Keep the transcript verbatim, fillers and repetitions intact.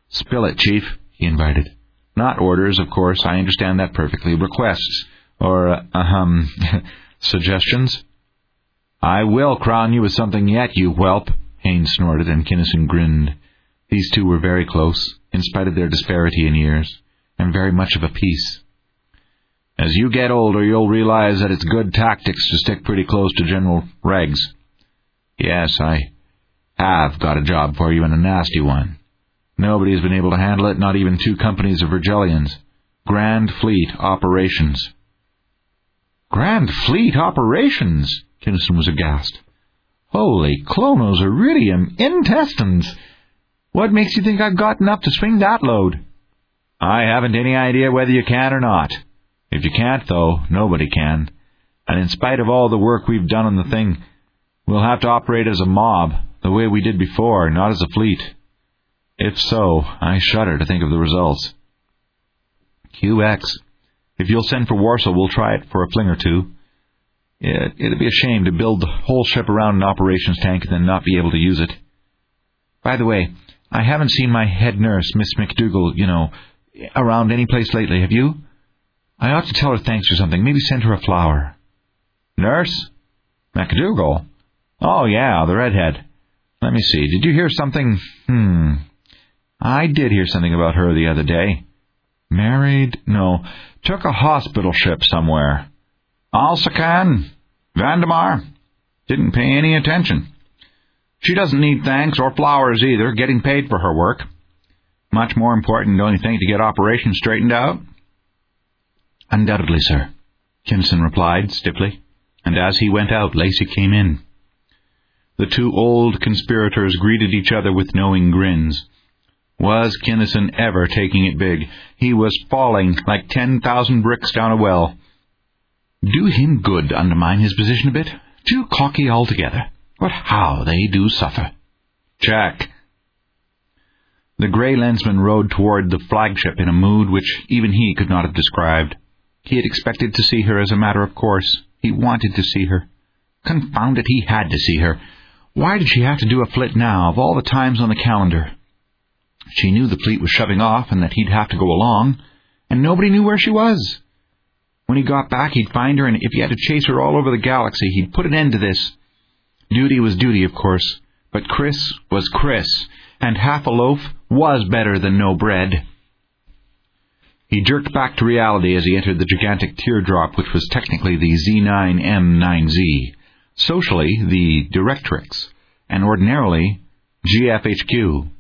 Spill it, Chief, he invited. Not orders, of course. I understand that perfectly. Requests. Or, uh, um, suggestions? I will crown you with something yet, you whelp, Haines snorted, and Kinnison grinned. These two were very close, in spite of their disparity in years, and very much of a piece. As you get older, you'll realize that it's good tactics to stick pretty close to General Regs. Yes, I have got a job for you, and a nasty one. Nobody has been able to handle it, not even two companies of Virgilians. Grand Fleet Operations. Grand Fleet Operations? Kinnison was aghast. Holy clonos iridium intestines! What makes you think I've gotten up to swing that load? I haven't any idea whether you can or not. If you can't, though, nobody can. And in spite of all the work we've done on the thing, we'll have to operate as a mob, the way we did before, not as a fleet. If so, I shudder to think of the results. Q X. If you'll send for Warsaw, we'll try it for a fling or two. It, it'd be a shame to build the whole ship around an operations tank and then not be able to use it. By the way, I haven't seen my head nurse, Miss McDougall, you know, around any place lately, have you? I ought to tell her thanks or something. Maybe send her a flower. Nurse? McDougall? Oh, yeah, the redhead. Let me see. Did you hear something? Hmm. I did hear something about her the other day. Married? No. Took a hospital ship somewhere. Alsacan? Vandemar? Didn't pay any attention. She doesn't need thanks or flowers either, getting paid for her work. Much more important, don't you think, to get operations straightened out? Undoubtedly, sir, Kinnison replied stiffly, and as he went out, Lacey came in. The two old conspirators greeted each other with knowing grins. Was Kinnison ever taking it big? He was falling like ten thousand bricks down a well. Do him good to undermine his position a bit. Too cocky altogether. But how they do suffer. Check. The grey lensman rode toward the flagship in a mood which even he could not have described. He had expected to see her as a matter of course. He wanted to see her. Confound it, he had to see her. Why did she have to do a flit now, of all the times on the calendar? She knew the fleet was shoving off and that he'd have to go along, and nobody knew where she was. When he got back, he'd find her, and if he had to chase her all over the galaxy, he'd put an end to this. Duty was duty, of course, but Chris was Chris, and half a loaf was better than no bread. He jerked back to reality as he entered the gigantic teardrop, which was technically the Z nine M nine Z, socially the Directrix, and ordinarily G F H Q.